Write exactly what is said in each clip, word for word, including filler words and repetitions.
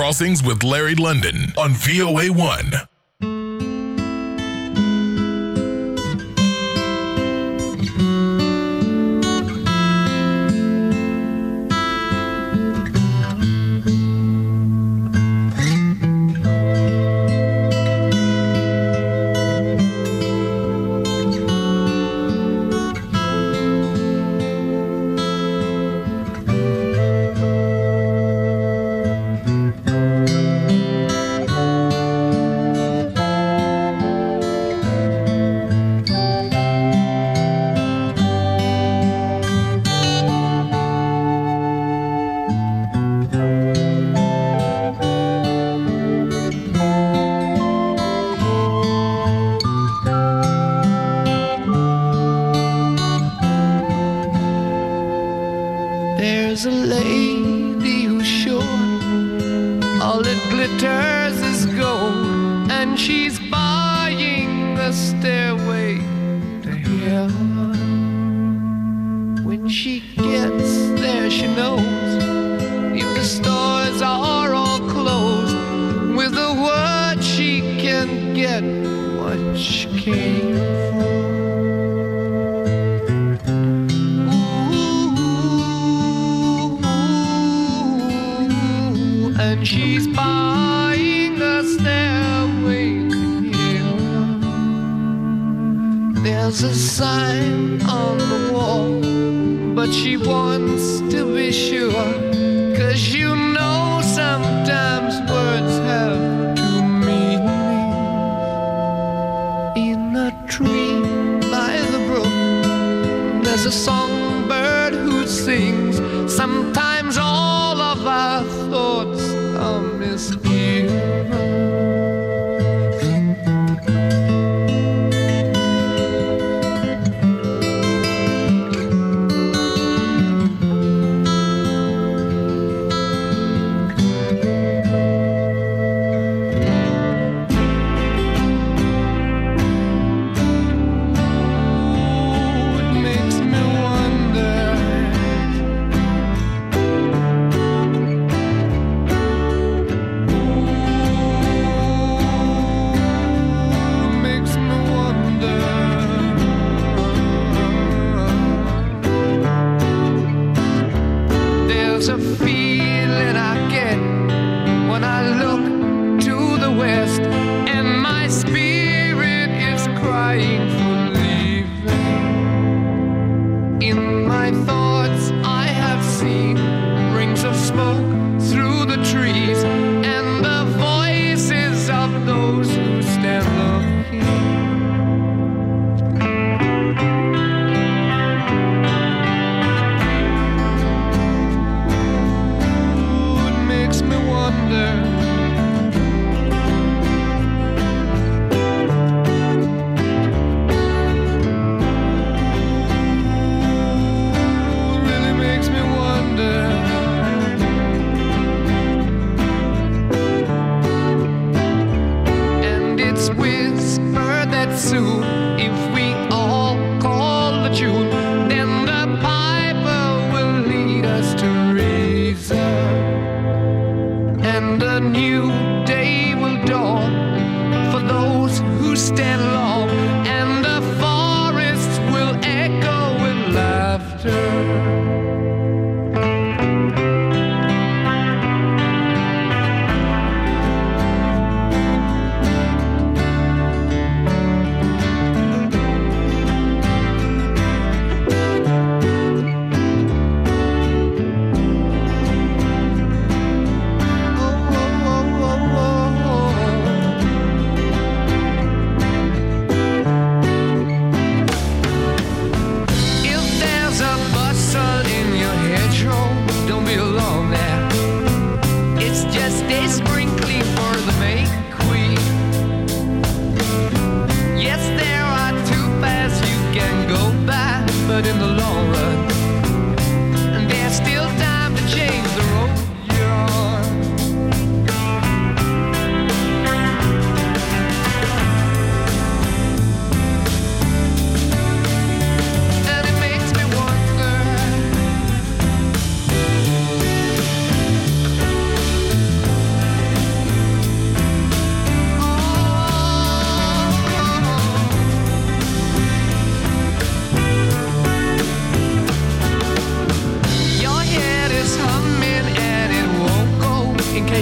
Crossings with Larry London on V O A one. There's a lady who's sure all that glitters is gold, and she's buying a stairway to heaven. When she gets there, she knows if the stores are all closed, with a word she can get what she came for. And she's buying a stairway to heaven. There's a sign on the wall, but she wants to be sure, 'cause you know sometimes words have two meanings. In a tree by the brook, there's a songbird who sings. Sometimes all of our thoughts are misgiven.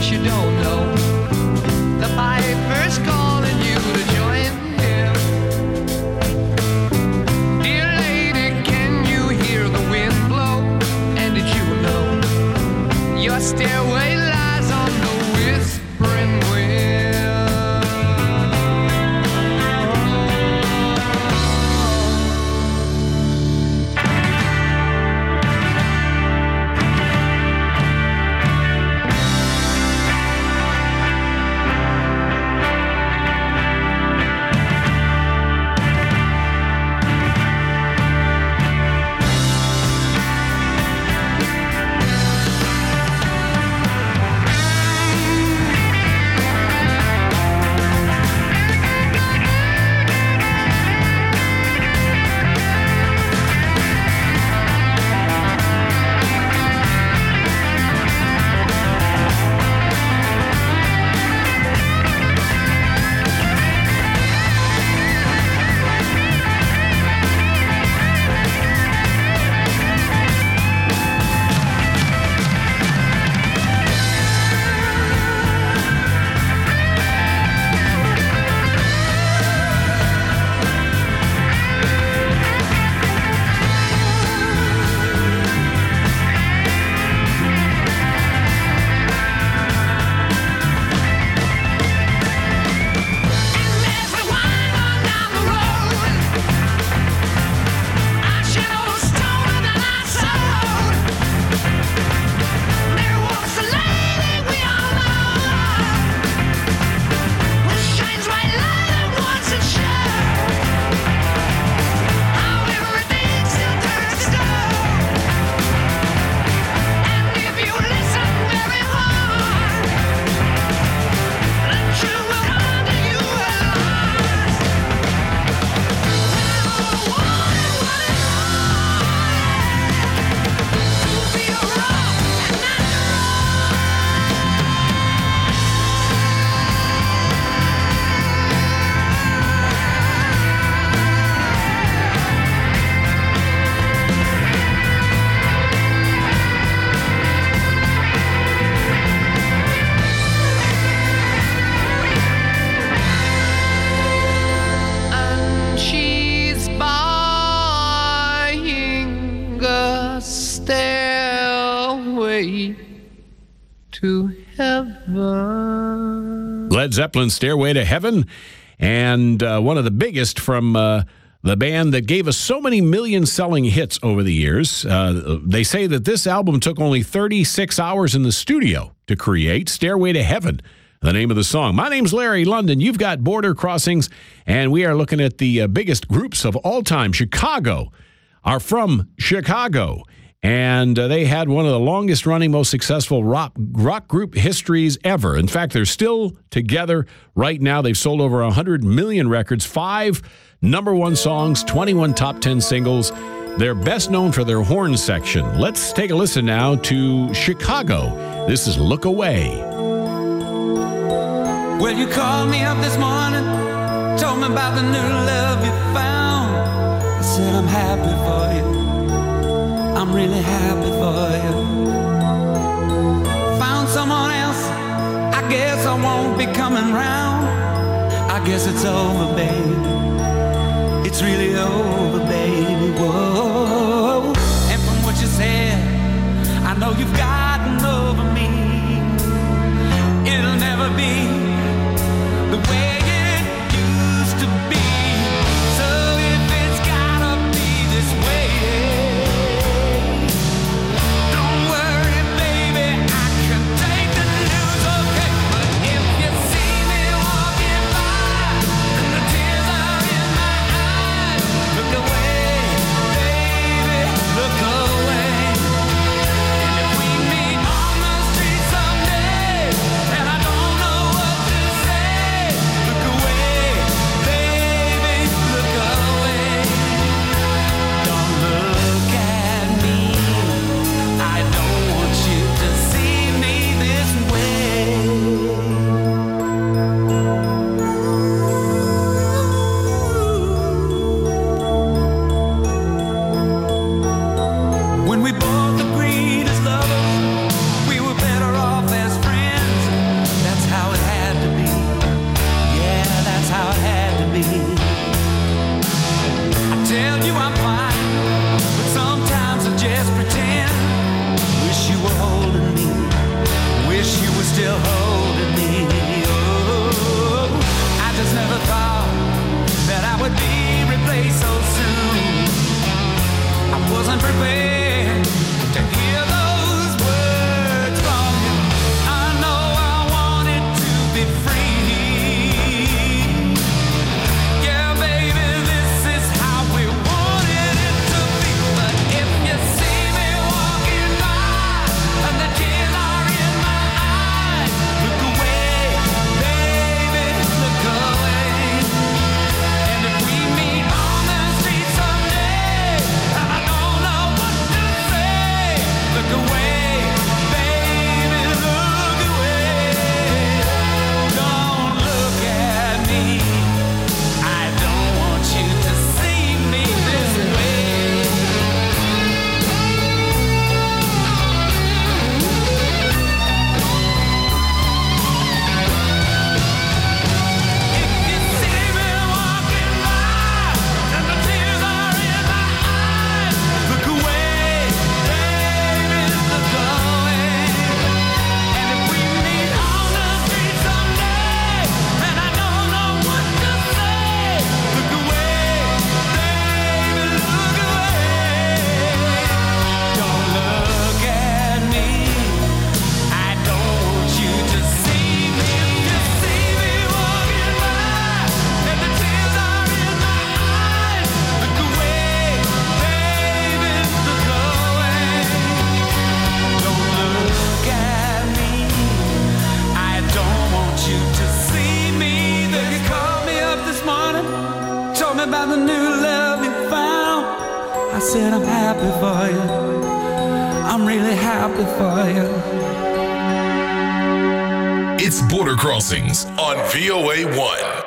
case you don't know, the piper's calling you to join him. Dear lady, can you hear the wind blow? And did you know your stairway lies on the whispering wind? To heaven. Led Zeppelin's Stairway to Heaven, and uh, one of the biggest from uh, the band that gave us so many million-selling hits over the years. Uh, they say that this album took only thirty-six hours in the studio to create. Stairway to Heaven, the name of the song. My name's Larry London. You've got Border Crossings, and we are looking at the uh, biggest groups of all time. Chicago are from Chicago. And uh, they had one of the longest-running, most successful rock, rock group histories ever. In fact, they're still together right now. They've sold over one hundred million records, five number one songs, twenty-one top ten singles. They're best known for their horn section. Let's take a listen now to Chicago. This is Look Away. Well, you called me up this morning, told me about the new love you found. I said I'm happy for you. I'm really happy for you. Found someone else, I guess I won't be coming round. I guess it's over, baby. It's really over, baby. Whoa. And from what you said, I know you've gotten over me. It'll never be the way it used to be. So if it's gotta be this way, look away, and if we meet I'm really happy for you. It's Border Crossings on V O A one.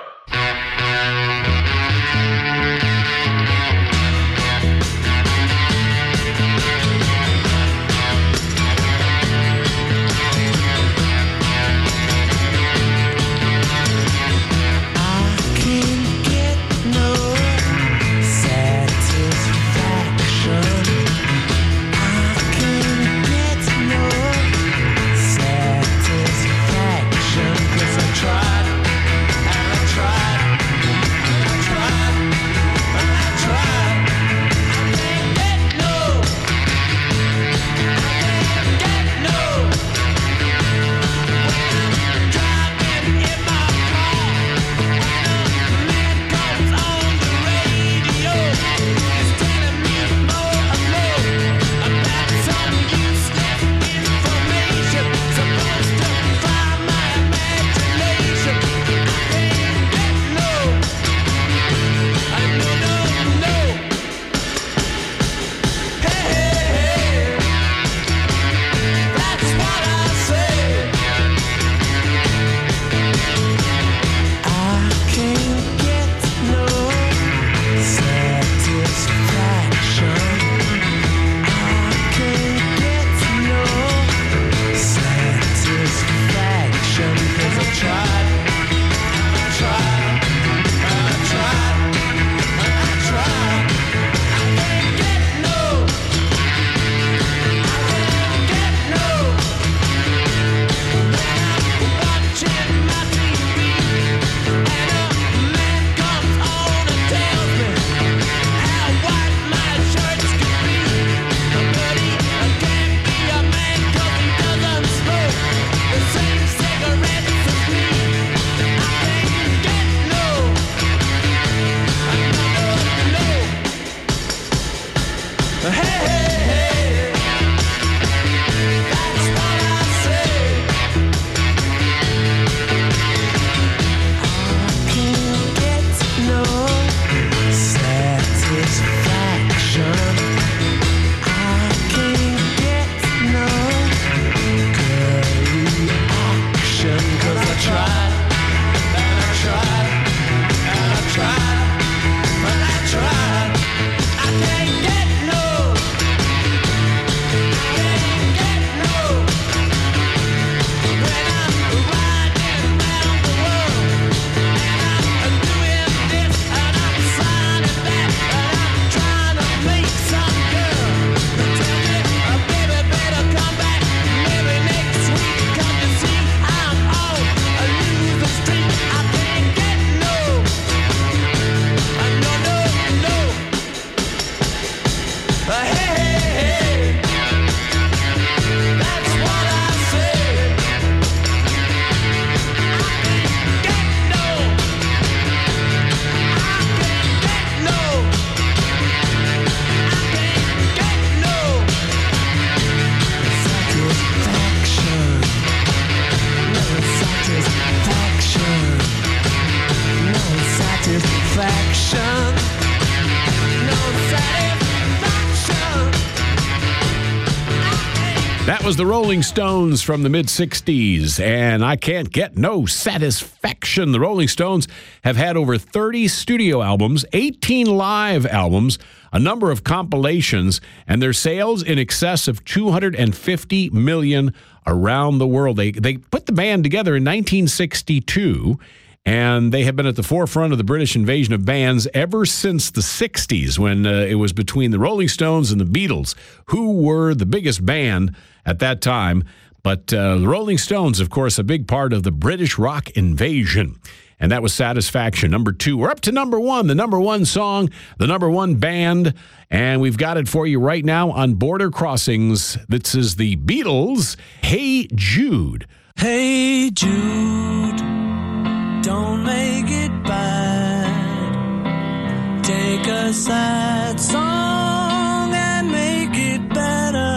That was the Rolling Stones from the mid-sixties, and I Can't Get No Satisfaction. The Rolling Stones have had over thirty studio albums, eighteen live albums, a number of compilations, and their sales in excess of two hundred fifty million around the world. They, they put the band together in nineteen sixty-two, and they have been at the forefront of the British invasion of bands ever since the sixties, when uh, it was between the Rolling Stones and the Beatles, who were the biggest band at that time. But uh, the Rolling Stones, of course, a big part of the British rock invasion. And that was Satisfaction, number two. We're up to number one, the number one song, the number one band. And we've got it for you right now on Border Crossings. This is the Beatles, Hey Jude. Hey Jude, don't make it bad. Take a sad song and make it better.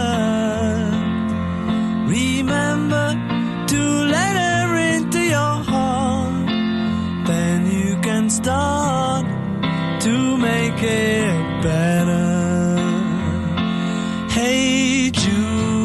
Remember to let her into your heart. Then you can start to make it better. Hey Jude,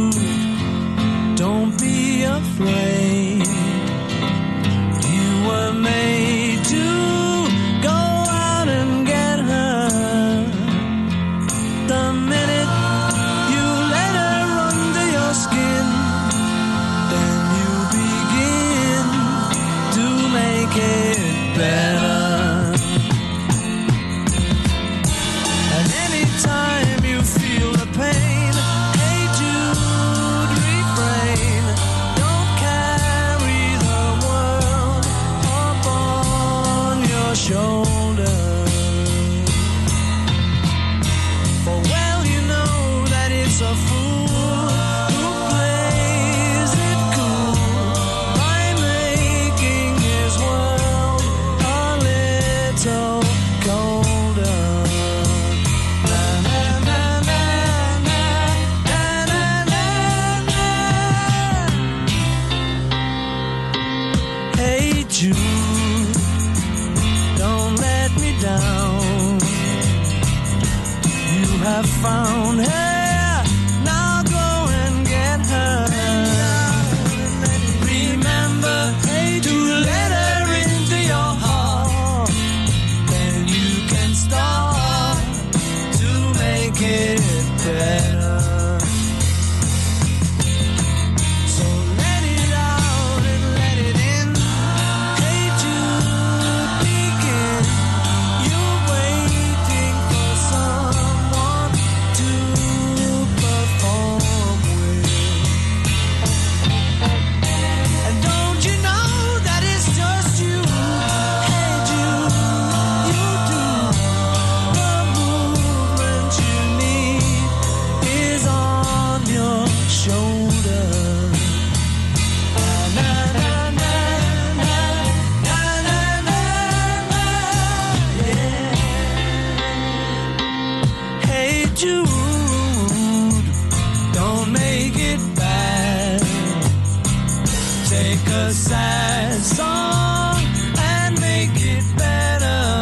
a sad song and make it better.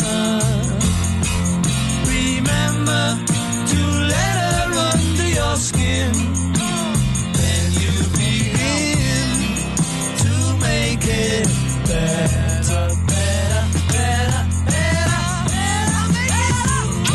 Remember to let her under your skin. Then you begin to make it better, better, better, better, better, make it better.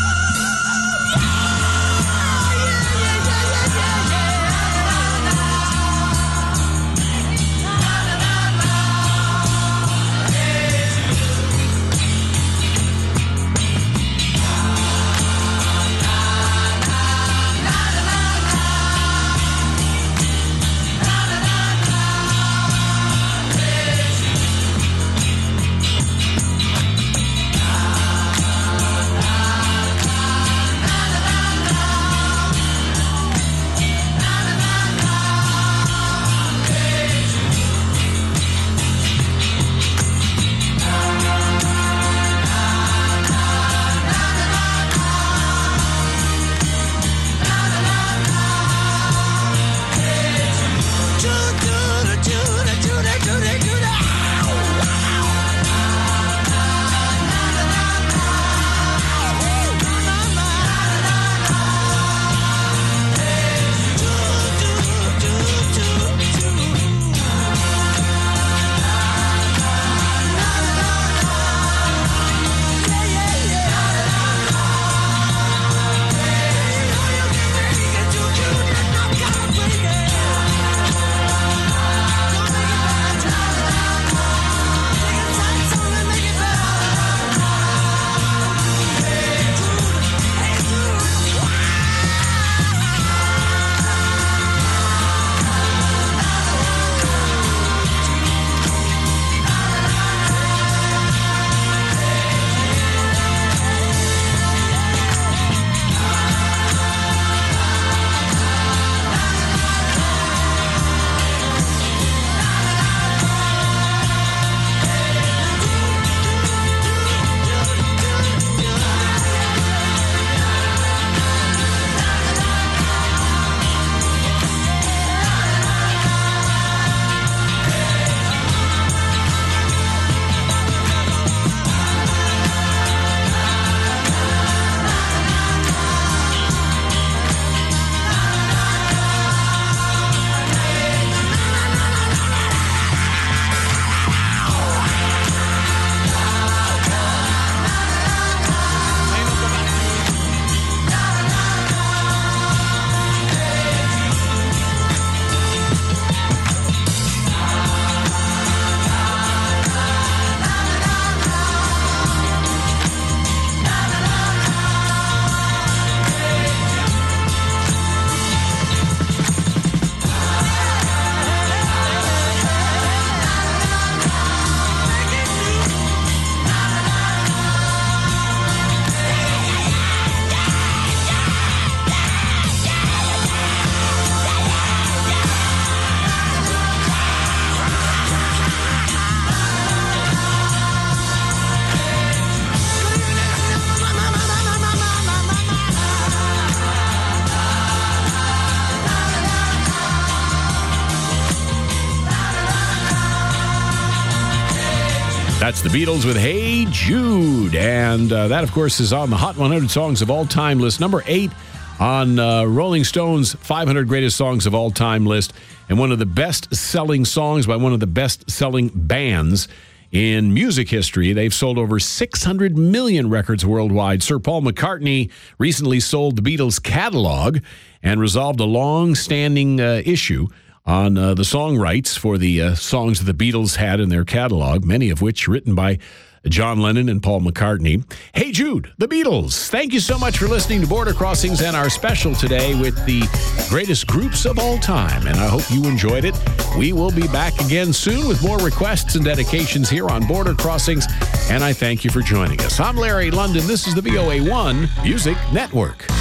That's the Beatles with Hey Jude. And uh, that, of course, is on the Hot one hundred Songs of All Time list. Number eight on uh, Rolling Stone's five hundred Greatest Songs of All Time list. And one of the best-selling songs by one of the best-selling bands in music history. They've sold over six hundred million records worldwide. Sir Paul McCartney recently sold the Beatles catalog and resolved a long-standing uh, issue on uh, the song rights for the uh, songs that the Beatles had in their catalog, many of which written by John Lennon and Paul McCartney. Hey Jude, the Beatles. Thank you so much for listening to Border Crossings and our special today with the greatest groups of all time. And I hope you enjoyed it. We will be back again soon with more requests and dedications here on Border Crossings. And I thank you for joining us. I'm Larry London. This is the V O A one Music Network.